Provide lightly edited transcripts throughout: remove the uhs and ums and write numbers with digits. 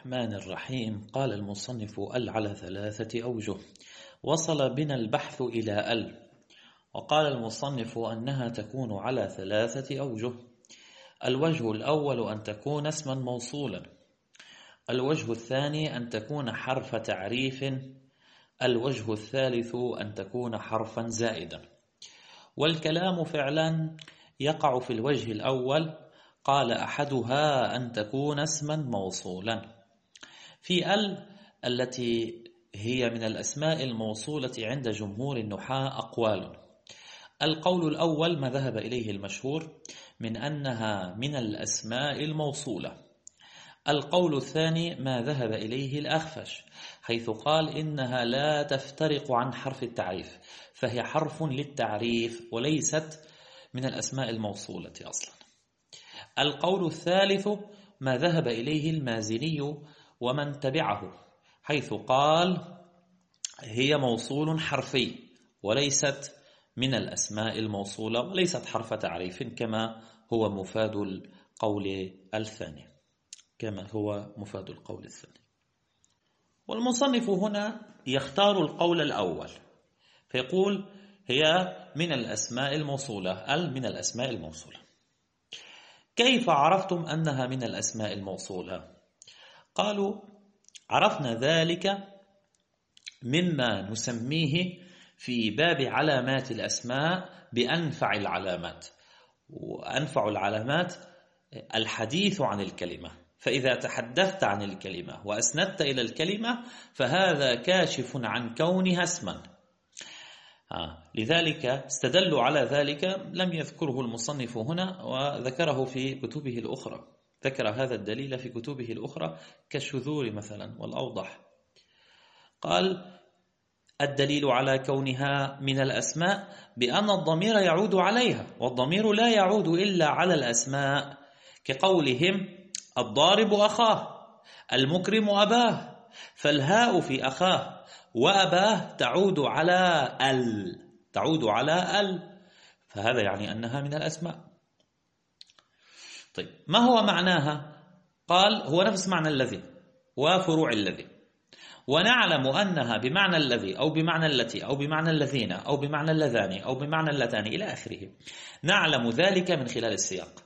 الرحمن الرحيم. قال المصنف على 3 أوجه. وصل بنا البحث إلى وقال المصنف أنها تكون على 3 أوجه. الوجه الأول أن تكون اسما موصولا. الوجه الثاني أن تكون حرف تعريف. الوجه الثالث أن تكون حرفا زائدا. والكلام فعلا يقع في الوجه الأول. قال أحدها أن تكون اسما موصولا. في التي هي من الأسماء الموصولة عند جمهور النحاة أقوال. القول الأول ما ذهب إليه المشهور من أنها من الأسماء الموصولة. القول الثاني ما ذهب إليه الأخفش حيث قال إنها لا تفترق عن حرف التعريف، فهي حرف للتعريف وليست من الأسماء الموصولة أصلا. القول الثالث ما ذهب إليه المازني ومن تبعه حيث قال هي موصول حرفي وليست من الأسماء الموصولة وليست حرف تعريف كما هو مفاد القول الثاني. والمصنف هنا يختار القول الأول فيقول هي من الأسماء الموصولة. من الأسماء الموصولة. كيف عرفتم أنها من الأسماء الموصولة؟ قالوا عرفنا ذلك مما نسميه في باب علامات الأسماء بأنفع العلامات. وأنفع العلامات الحديث عن الكلمة، فإذا تحدثت عن الكلمة وأسندت إلى الكلمة فهذا كاشف عن كونها اسما. لذلك استدلوا على ذلك. لم يذكره المصنف هنا وذكره في كتبه الأخرى. ذكر هذا الدليل في كتبه الأخرى كالشذور مثلا والأوضح. قال الدليل على كونها من الأسماء بأن الضمير يعود عليها، والضمير لا يعود إلا على الأسماء، كقولهم الضارب أخاه، المكرم أباه، فالهاء في أخاه وأباه تعود على فهذا يعني أنها من الأسماء. طيب ما هو معناها؟ قال هو نفس معنى الذي وفروع الذي، ونعلم أنها بمعنى الذي أو بمعنى التي أو بمعنى الذين أو بمعنى اللذان أو بمعنى اللتان إلى آخره. نعلم ذلك من خلال السياق.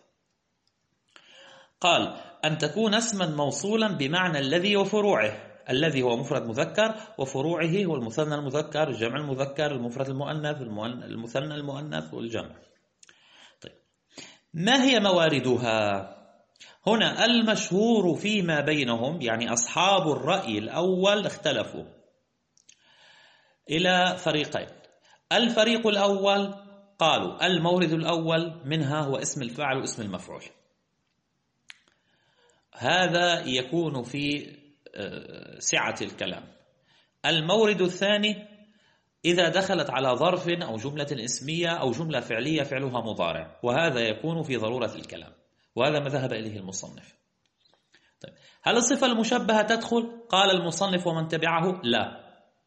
قال أن تكون اسما موصولا بمعنى الذي وفروعه. الذي هو مفرد مذكر، وفروعه هو المثنى المذكر، الجمع المذكر، المفرد المؤنث، المثنى المؤنث والجمع. طيب ما هي مواردها؟ هنا المشهور فيما بينهم، يعني أصحاب الرأي الأول اختلفوا إلى فريقين. الفريق الأول قالوا المورد الأول منها هو اسم الفاعل واسم المفعول. هذا يكون في سعة الكلام. المورد الثاني إذا دخلت على ظرف أو جملة اسمية أو جملة فعلية فعلها مضارع، وهذا يكون في ضرورة الكلام، وهذا ما ذهب إليه المصنف. طيب هل الصفة المشبهة تدخل؟ قال المصنف ومن تبعه لا.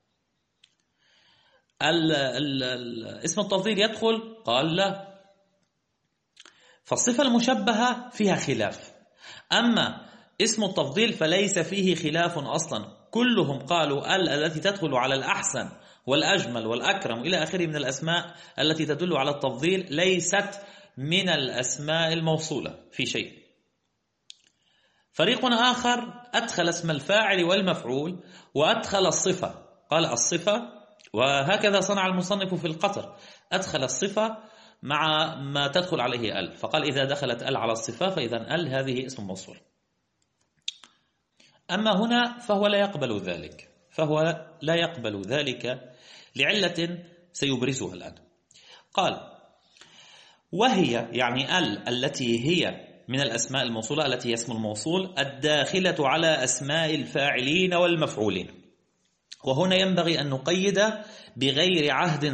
اسم التفضيل يدخل؟ قال لا. فالصفة المشبهة فيها خلاف. أما اسم التفضيل فليس فيه خلاف أصلا. كلهم قالوا التي تدخل على الأحسن والأجمل والأكرم إلى آخره من الأسماء التي تدل على التفضيل ليست من الأسماء الموصولة في شيء. فريق آخر أدخل اسم الفاعل والمفعول وأدخل الصفة. قال الصفة، وهكذا صنع المصنف في القطر، أدخل الصفة مع ما تدخل عليه فقال إذا دخلت على الصفة فإذا هذه اسم موصول. أما هنا فهو لا يقبل ذلك لعلة سيبرزها الآن. قال وهي يعني التي هي من الأسماء الموصولة التي هي اسم الموصول الداخلة على أسماء الفاعلين والمفعولين. وهنا ينبغي أن نقيد بغير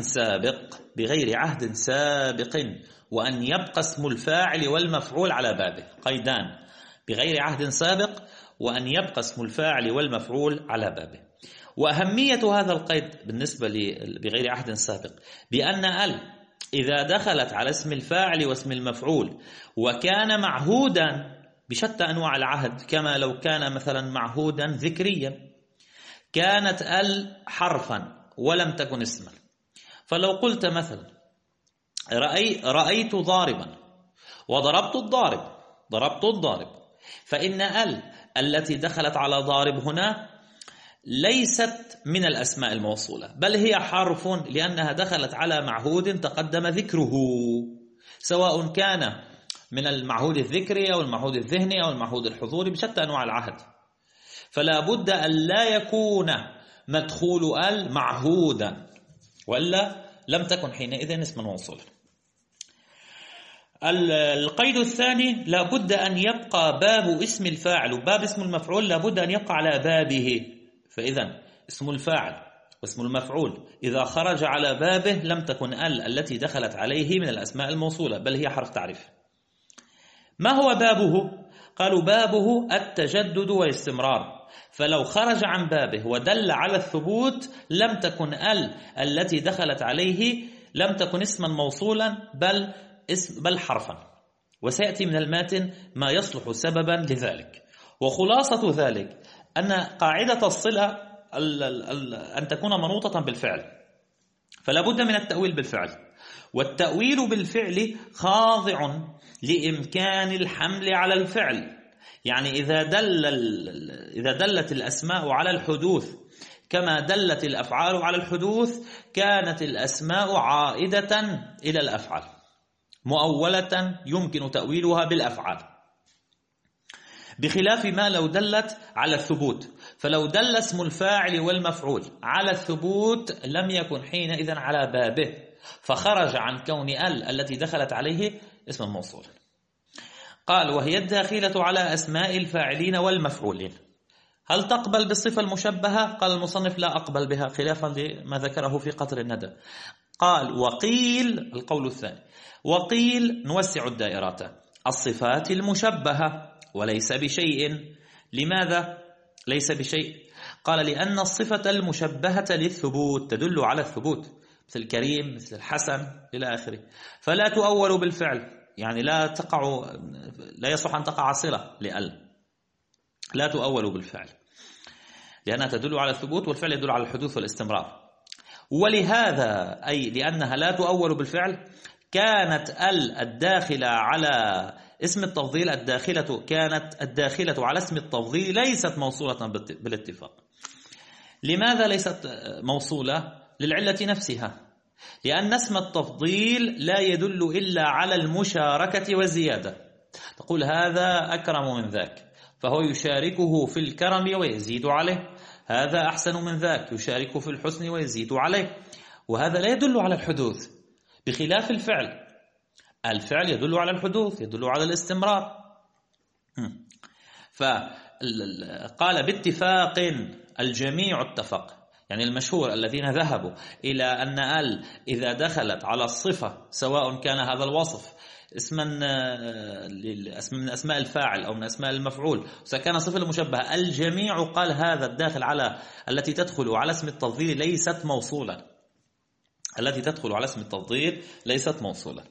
عهد سابق وأن يبقى اسم الفاعل والمفعول على بابه. قيدان: بغير عهد سابق وأن يبقى اسم الفاعل والمفعول على بابه. وأهمية هذا القيد بالنسبة بغير عهد سابق بأن إذا دخلت على اسم الفاعل واسم المفعول وكان معهودا بشتى أنواع العهد، كما لو كان مثلا معهودا ذكريا. كانت ال حرفا ولم تكن اسما. فلو قلت مثلا رأيت ضاربا وضربت الضارب، ضربت الضارب، فإن ال التي دخلت على ضارب هنا ليست من الأسماء الموصولة، بل هي حرف، لأنها دخلت على معهود تقدم ذكره، سواء كان من المعهود الذكري أو المعهود الذهني أو المعهود الحضوري، بشتى أنواع العهد. فلا بد أن لا يكون مدخول ال معهودا، وإلا لم تكن حينئذ اسما موصولا. القيد الثاني: لا بد أن يبقى باب اسم الفاعل وباب اسم المفعول لا بد أن يقع على بابه. فإذا اسم الفاعل واسم المفعول إذا خرج على بابه لم تكن ال التي دخلت عليه من الأسماء الموصولة، بل هي حرف تعريف. ما هو بابه؟ قالوا بابه التجدد والاستمرار. فلو خرج عن بابه ودل على الثبوت لم تكن ال التي دخلت عليه لم تكن اسما موصولا بل حرفا، وسيأتي من الماتن ما يصلح سببا لذلك. وخلاصة ذلك أن قاعدة الصلة أن تكون منوطة بالفعل، فلا بد من التأويل بالفعل، والتأويل بالفعل خاضع لإمكان الحمل على الفعل. يعني إذا دلت الأسماء على الحدوث كما دلت الأفعال على الحدوث كانت الأسماء عائدة إلى الأفعال مؤولة يمكن تأويلها بالأفعال، بخلاف ما لو دلت على الثبوت. فلو دل اسم الفاعل والمفعول على الثبوت لم يكن حينئذ على بابه، فخرج عن كون ال التي دخلت عليه اسم موصول. قال: وهي الداخلة على أسماء الفاعلين والمفعولين. هل تقبل بالصفة المشبهة؟ قال المصنف: لا أقبل بها، خلافا لما ذكره في قطر الندى. قال: وقيل، القول الثاني، وقيل نوسع الدائرات، الصفات المشبهة وليس بشيء. لماذا ليس بشيء؟ قال: لأن الصفة المشبهة للثبوت تدل على الثبوت، مثل الكريم، مثل الحسن إلى آخره، فلا تؤول بالفعل. يعني لا يصح أن تقع صلة لأل، لا تؤول بالفعل لأنها تدل على الثبوت، والفعل يدل على الحدوث والاستمرار. ولهذا أي لأنها لا تؤول بالفعل كانت ال الداخلة على اسم التفضيل كانت الداخلة على اسم التفضيل ليست موصولة بالاتفاق. لماذا ليست موصولة؟ للعلة نفسها، لأن اسم التفضيل لا يدل إلا على المشاركة والزيادة. تقول هذا أكرم من ذاك، فهو يشاركه في الكرم ويزيد عليه. هذا أحسن من ذاك، يشاركه في الحسن ويزيد عليه. وهذا لا يدل على الحدوث، بخلاف الفعل. الفعل يدل على الحدوث، يدل على الاستمرار. فقال: باتفاق الجميع اتفق، يعني المشهور الذين ذهبوا إلى أن ال إذا دخلت على الصفة سواء كان هذا الوصف اسما من أسماء الفاعل أو من أسماء المفعول سكان صفة المشبهة، الجميع قال هذا الداخل على التي تدخل على اسم التفضيل ليست موصولة، التي تدخل على اسم التفضيل ليست موصولة.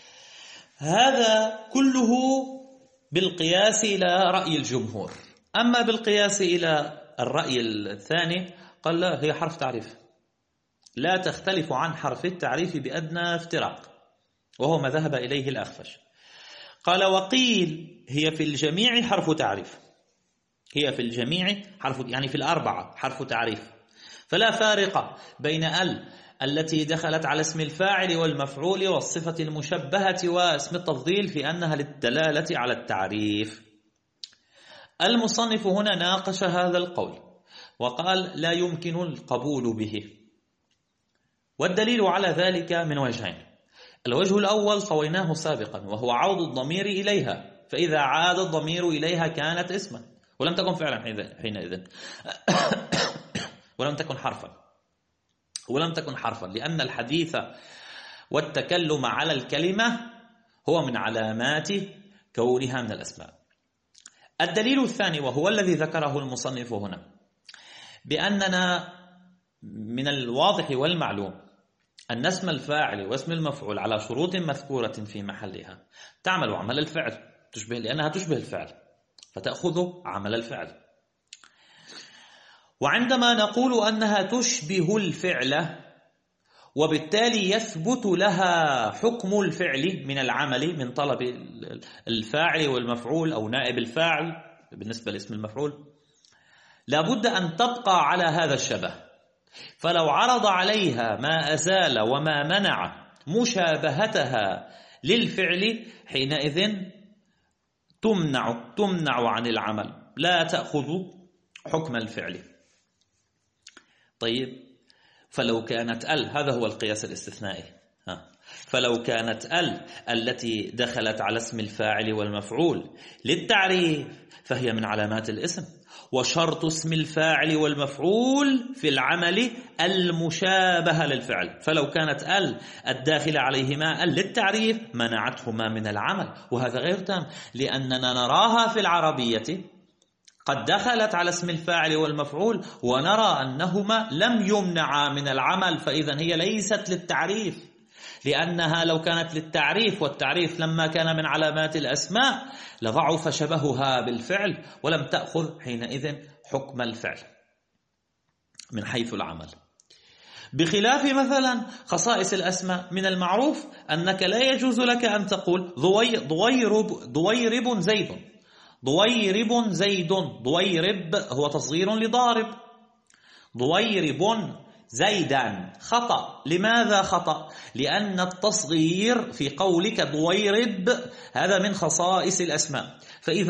هذا كله بالقياس إلى رأي الجمهور. أما بالقياس إلى الرأي الثاني قال: لا، هي حرف تعريف، لا تختلف عن حرف التعريف بأدنى افتراق، وهو ما ذهب إليه الأخفش. قال: وقيل هي في الجميع حرف تعريف، هي في الجميع حرف، يعني في الأربعة حرف تعريف، فلا فارق بين التي دخلت على اسم الفاعل والمفعول والصفة المشبهة واسم التفضيل في أنها للدلالة على التعريف. المصنف هنا ناقش هذا القول وقال: لا يمكن القبول به، والدليل على ذلك من وجهين. الوجه الأول طويناه سابقا، وهو عود الضمير إليها، فإذا عاد الضمير إليها كانت اسما ولم تكن فعلا حينئذ ولم تكن حرفا، لأن الحديث والتكلم على الكلمة هو من علامات كونها من الأسماء. الدليل الثاني وهو الذي ذكره المصنف هنا، بأننا من الواضح والمعلوم أن اسم الفاعل واسم المفعول على شروط مذكورة في محلها تعمل عمل الفعل، لأنها تشبه الفعل، فتأخذ عمل الفعل. وعندما نقول أنها تشبه الفعل وبالتالي يثبت لها حكم الفعل من العمل من طلب الفاعل والمفعول أو نائب الفاعل بالنسبة لاسم المفعول، لابد أن تبقى على هذا الشبه. فلو عرض عليها ما أزال وما منع مشابهتها للفعل حينئذ تمنع عن العمل، لا تأخذ حكم الفعل. طيب، فلو كانت هذا هو القياس الاستثنائي. فلو كانت التي دخلت على اسم الفاعل والمفعول للتعريف فهي من علامات الاسم، وشرط اسم الفاعل والمفعول في العمل المشابهة للفعل. فلو كانت الداخل عليهما للتعريف منعتهما من العمل، وهذا غير تام، لأننا نراها في العربية قد دخلت على اسم الفاعل والمفعول ونرى أنهما لم يمنعا من العمل، فإذا هي ليست للتعريف، لأنها لو كانت للتعريف والتعريف لما كان من علامات الأسماء لضعف شبهها بالفعل ولم تأخذ حينئذ حكم الفعل من حيث العمل. بخلاف مثلا خصائص الأسماء، من المعروف أنك لا يجوز لك أن تقول ضويرب زيد. ضويرب زيد، ضويرب هو تصغير لضارب. ضويرب زيدا خطأ. لماذا خطأ؟ لأن التصغير في قولك ضويرب هذا من خصائص الأسماء،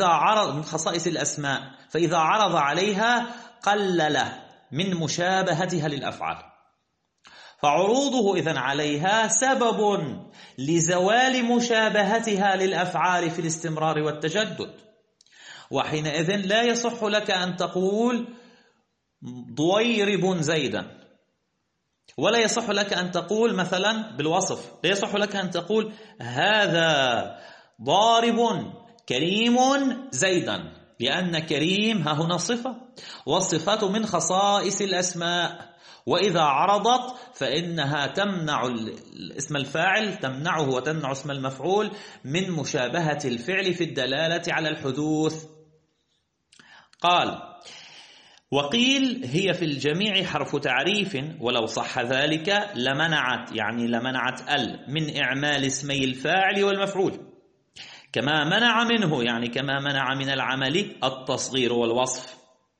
فإذا عرض عليها قلل من مشابهتها للأفعال، فعروضه إذن عليها سبب لزوال مشابهتها للأفعال في الاستمرار والتجدد. وحينئذ لا يصح لك أن تقول ضويرب زيدا، ولا يصح لك أن تقول مثلا بالوصف، لا يصح لك أن تقول هذا ضارب كريم زيدا، لأن كريم ها هنا صفة، والصفات من خصائص الأسماء، وإذا عرضت فإنها تمنع اسم الفاعل، تمنعه وتمنع اسم المفعول من مشابهة الفعل في الدلالة على الحدوث. قال: وقيل هي في الجميع حرف تعريف، ولو صح ذلك لمنعت من إعمال اسمي الفاعل والمفعول، كما منع منه كما منع من العمل التصغير والوصف.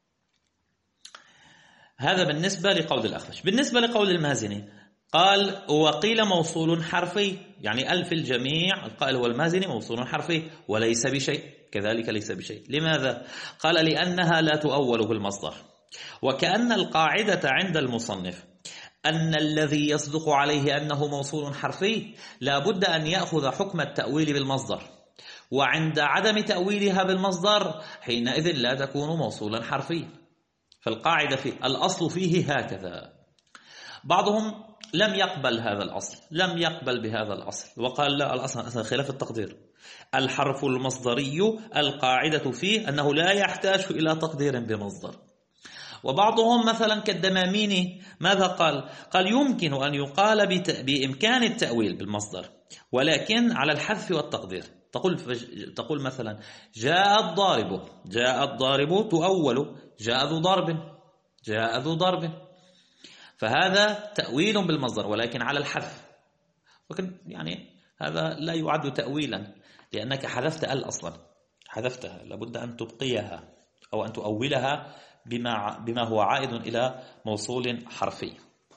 هذا بالنسبة لقول الأخفش. بالنسبة لقول المازني قال: وقيل موصول حرفي، في الجميع القائل هو المازني موصول حرفي وليس بشيء، كذلك ليس بشيء. لماذا؟ قال: لأنها لا تؤول بالمصدر، وكأن القاعدة عند المصنف أن الذي يصدق عليه أنه موصول حرفي لا بد أن يأخذ حكم التأويل بالمصدر، وعند عدم تأويلها بالمصدر حينئذ لا تكون موصولا حرفيا. فالقاعدة الأصل فيه هكذا. بعضهم لم يقبل هذا الأصل، لم يقبل بهذا الأصل، وقال لا، الأصل خلاف التقدير. الحرف المصدري القاعدة فيه أنه لا يحتاج إلى تقدير بمصدر. وبعضهم مثلا كالدماميني ماذا قال؟ قال: يمكن أن يقال بإمكان التأويل بالمصدر، ولكن على الحذف والتقدير. تقول مثلا جاء الضارب تؤول جاء ذو ضرب، فهذا تأويل بالمصدر ولكن على الحذف، ولكن هذا لا يعد تأويلا لأنك حذفت أصلا، حذفتها، لابد أن تبقيها أو أن تؤولها بما هو عائد إلى موصول حرفي.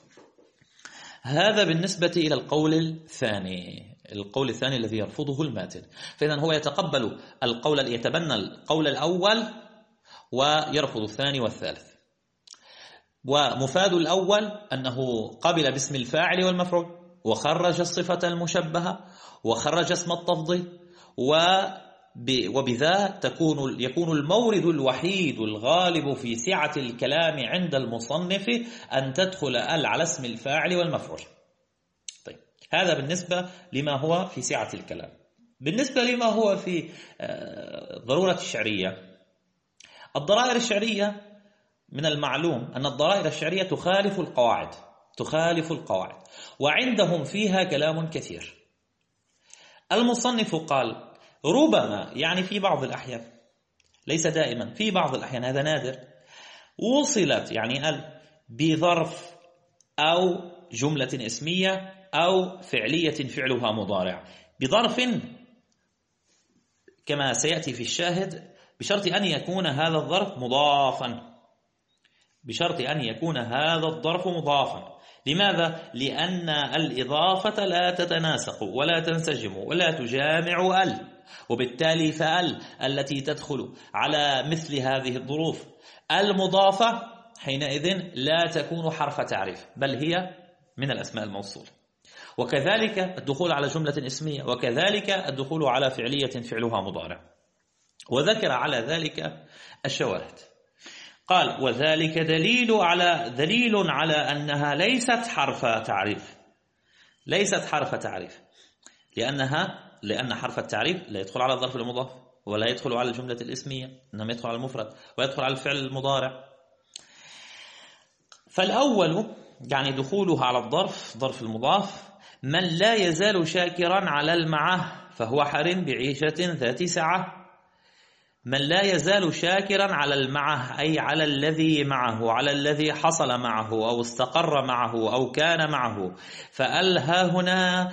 هذا بالنسبة إلى القول الثاني الذي يرفضه الماتن. فإذا هو يتقبل يتبنى القول الأول ويرفض الثاني والثالث. ومفاد الأول أنه قبل باسم الفاعل والمفعول، وخرج الصفة المشبهة، وخرج اسم التفضيل، وبذا يكون المورد الوحيد الغالب في سعة الكلام عند المصنف أن تدخل على اسم الفاعل والمفعول. طيب، هذا بالنسبة لما هو في سعة الكلام. بالنسبة لما هو في ضرورة الشعرية، الضرائر الشعرية من المعلوم أن الضرائر الشعرية تخالف القواعد، وعندهم فيها كلام كثير. المصنف قال: ربما في بعض الأحيان ليس دائما، في بعض الأحيان، هذا نادر، وصلت يعني ال بظرف أو جملة اسمية أو فعلية فعلها مضارع، بظرف كما سيأتي في الشاهد، بشرط أن يكون هذا الظرف مضافا، بشرط أن يكون هذا الظرف مضافا. لماذا؟ لأن الإضافة لا تتناسق ولا تنسجم ولا تجامع ال، وبالتالي فال التي تدخل على مثل هذه الظروف المضافة حينئذ لا تكون حرف تعريف، بل هي من الأسماء الموصولة. وكذلك الدخول على جملة اسمية، وكذلك الدخول على فعلية فعلها مضارع. وذكر على ذلك الشواهد، قال: وذلك دليل على أنها ليست حرف تعريف، ليست حرف تعريف، لأن حرف التعريف لا يدخل على الظرف المضاف ولا يدخل على الجملة الاسمية، إنما يدخل على المفرد ويدخل على الفعل المضارع. فالأول يعني دخولها على الظرف، ظرف المضاف: من لا يزال شاكرا على المعه فهو حر بعيشة ذات سعة. من لا يزال شاكرا على المعه أي على الذي معه، على الذي حصل معه أو استقر معه أو كان معه. فألها هنا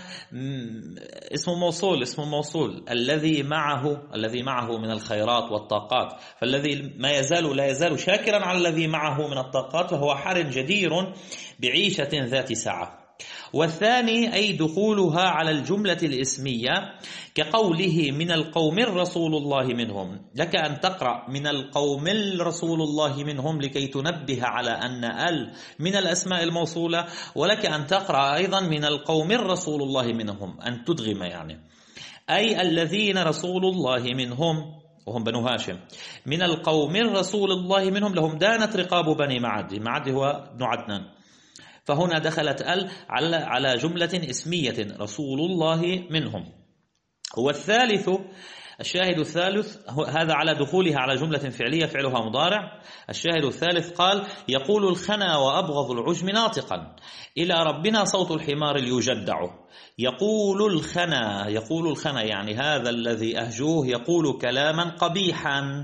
اسم موصول الذي معه من الخيرات والطاقات، فالذي لا يزال شاكرا على الذي معه من الطاقات فهو حر جدير بعيشة ذات سعة. والثاني أي دخولها على الجملة الإسمية كقوله: من القوم رسول الله منهم. لك أن تقرأ من القوم رسول الله منهم لكي تنبه على أن ال من الأسماء الموصولة، ولك أن تقرأ أيضا من القوم رسول الله منهم، أن تدغم يعني، أي الذين رسول الله منهم وهم بنو هاشم. من القوم رسول الله منهم لهم دانت رقاب بني معد هو ابن عدنان، فهنا دخلت ال على جملة اسمية رسول الله منهم. والثالث الشاهد الثالث هذا على دخولها على جملة فعلية فعلها مضارع. الشاهد الثالث قال: يقول الخنا وأبغض العجم ناطقا إلى ربنا صوت الحمار ليجدع. يقول الخنا يعني هذا الذي أهجوه يقول كلاما قبيحا،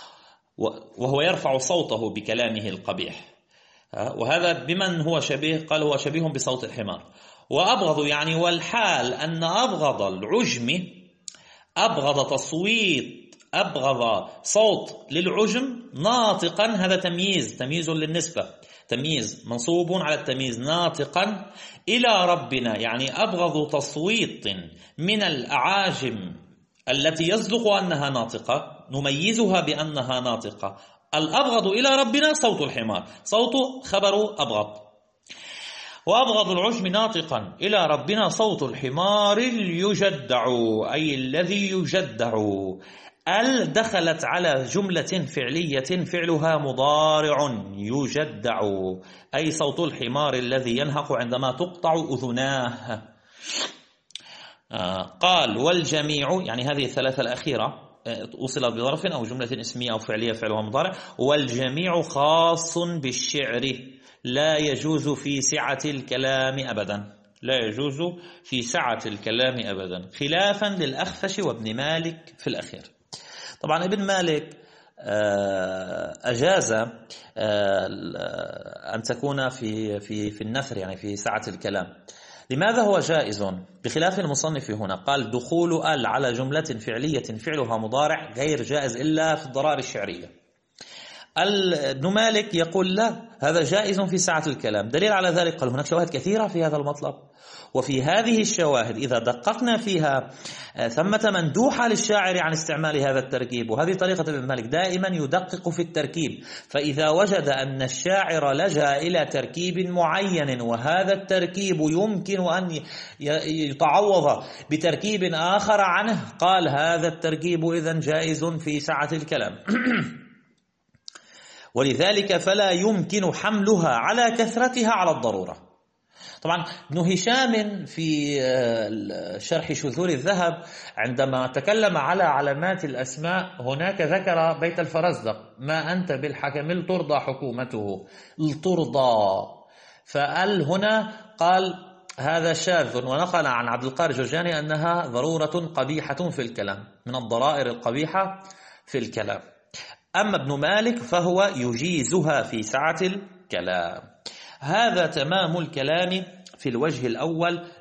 وهو يرفع صوته بكلامه القبيح. وهذا بمن هو شبيه؟ قال: هو شبيه بصوت الحمار. وأبغض يعني والحال أن أبغض العجم، أبغض تصويت، أبغض صوت للعجم ناطقا، هذا تمييز للنسبة، تمييز منصوب على التمييز، ناطقا إلى ربنا، يعني أبغض تصويت من الأعاجم التي يصدق أنها ناطقة، نميزها بأنها ناطقة. الأبغض إلى ربنا صوت الحمار، صوت خبر أبغض. وأبغض العجم ناطقا إلى ربنا صوت الحمار يجدع، أي الذي يجدع. دخلت على جملة فعلية فعلها مضارع يجدع، أي صوت الحمار الذي ينهق عندما تقطع أذناه. قال: والجميع يعني هذه الثلاثة الأخيرة وصل بظرف أو جملة اسمية أو فعلية فعلها مضارع. والجميع خاص بالشعر، لا يجوز في سعة الكلام أبدا، لا يجوز في سعة الكلام أبدا، خلافا للأخفش وابن مالك في الأخير. طبعا ابن مالك أجاز أن تكون في النثر، يعني في سعة الكلام. لماذا هو جائز؟ بخلاف المصنف هنا قال: دخول ال على جملة فعلية فعلها مضارع غير جائز إلا في الضرائر الشعرية. ابن مالك يقول: لا، هذا جائز في سعة الكلام. دليل على ذلك قال: هناك شواهد كثيرة في هذا المطلب، وفي هذه الشواهد إذا دققنا فيها ثمة مندوحة للشاعر عن استعمال هذا التركيب. وهذه طريقة ابن مالك، دائما يدقق في التركيب، فإذا وجد أن الشاعر لجأ إلى تركيب معين وهذا التركيب يمكن أن يتعوض بتركيب آخر عنه، قال: هذا التركيب إذن جائز في سعة الكلام. ولذلك فلا يمكن حملها على كثرتها على الضرورة. طبعا ابن هشام في شرح شذور الذهب عندما تكلم على علامات الأسماء هناك ذكر بيت الفرزدق: ما أنت بالحكم لترضى حكومته، لترضى. فقال هنا قال هذا شاذ، ونقل عن عبد القادر الجرجاني أنها ضرورة قبيحة في الكلام، من الضرائر القبيحة في الكلام. أما ابن مالك فهو يجيزها في سعة الكلام. هذا تمام الكلام في الوجه الأول